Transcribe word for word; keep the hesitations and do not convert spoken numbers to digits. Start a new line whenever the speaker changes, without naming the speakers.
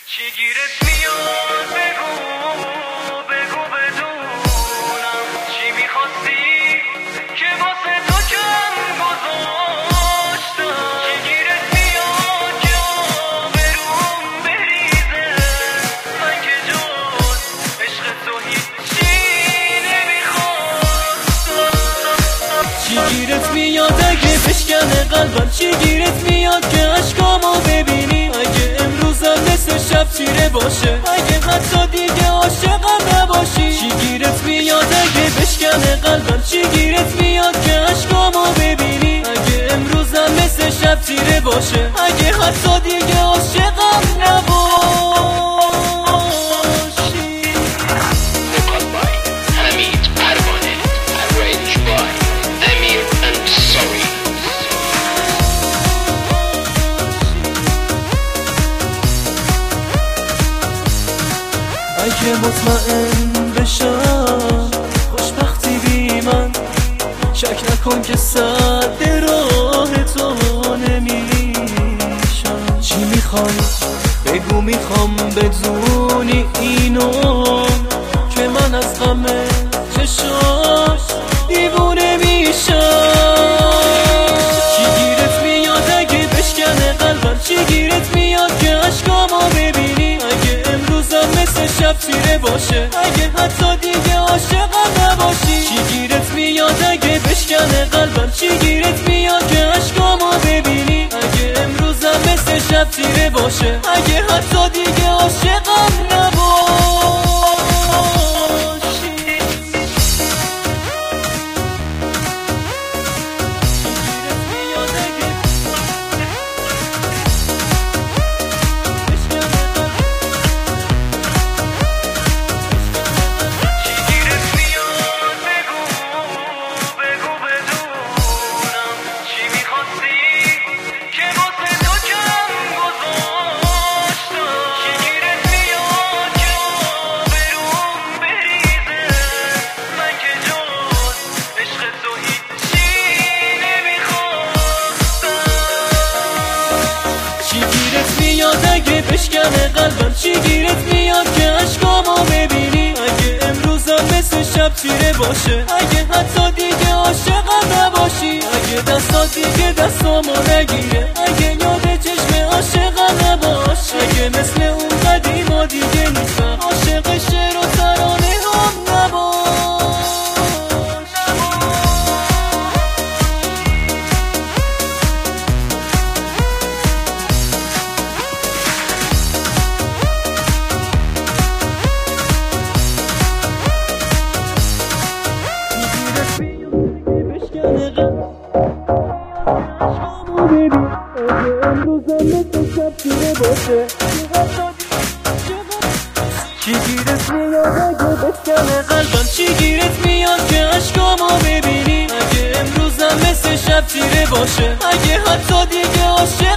چی گیرت میاد بگو بگو بدونم چی میخواستی که واسه تو کم گذاشتم. چی گیرت میاد که آبروم بریزه من که جز عشق تو هیچی نمیخواستم.
چی گیرت میاد اگه بشکنه قلبم؟ چی گیرت میاد که عشقامو ببینی؟ اگه امروزم مثل شب تیره باشه، اگه حتی دیگه عاشقم نباشی. چی گیرت میاد اگه بشکنه قلبم؟ چی گیرت میاد که عشقامو ببینی؟ اگه امروزم مثل شب تیره باشه، اگه حتی دیگه عاشقم نباشی. اگه مطمئن بشم خوشبختی بی من، شک نکن که صد راه تو نمیشم. چی میخوای بگو، میخوام بدونی اینو که من از غم چشاش دیوونه میشم. چی گیرت میاد اگه بشکنه قلبم؟ چی گیرت میاد که عشقامو ببینی؟ اگه امروزم مثل شب تیره باشه، اگه حتی دیگه عاشقم نباشی. چی گیرت میاد اگه بشکنه قلبم؟ چی گیرت میاد که عشقامو ببینی؟ اگه امروزم مثل شب تیره باشه، اگه حتی دیگه عاشقم نباشی. اگه بشکنه قلبم؟ چی گیرت میاد که عشقامو ببینی؟ اگه امروزم مثل شب تیره باشه، اگه حتی دیگه عاشقم نباشی. اگه دستات دیگه دستامو نگیره، اگه یاد چشم عاشقم نباشی. اگه مثل اون قدیما دیگه نیستم، عاشق شعر و ترانه هم نباش. چی گیرت میاد اگه بشکنه قلبم؟ چی گیرت میاد که عشقامو ببینی؟ اگه امروزم مثل شب تیره باشه، اگه حتی دیگه عاشق